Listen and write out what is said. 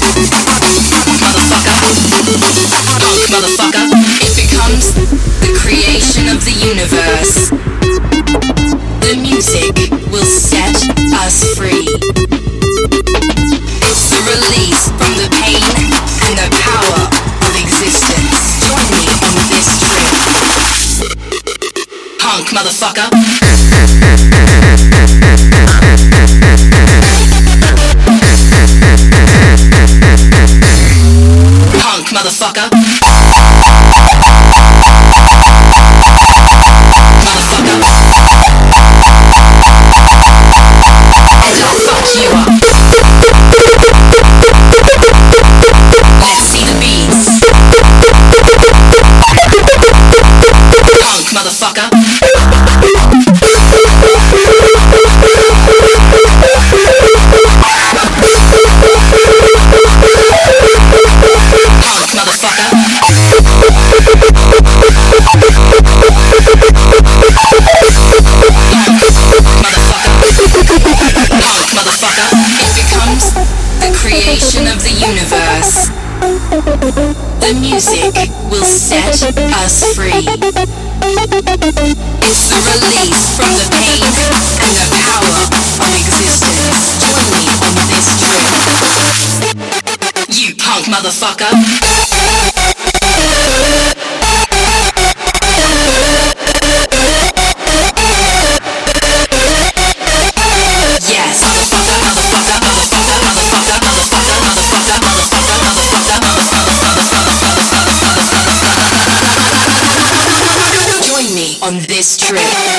Motherfucker. It becomes the creation of the universe. The music will set us free. It's the release from the pain and the power of existence. Join me on this trip. Punk motherfucker. Punk motherfucker. Of the universe. The music will set us free. It's the release from the pain and the power of existence. Join me on this trip. You punk motherfucker. On this trip.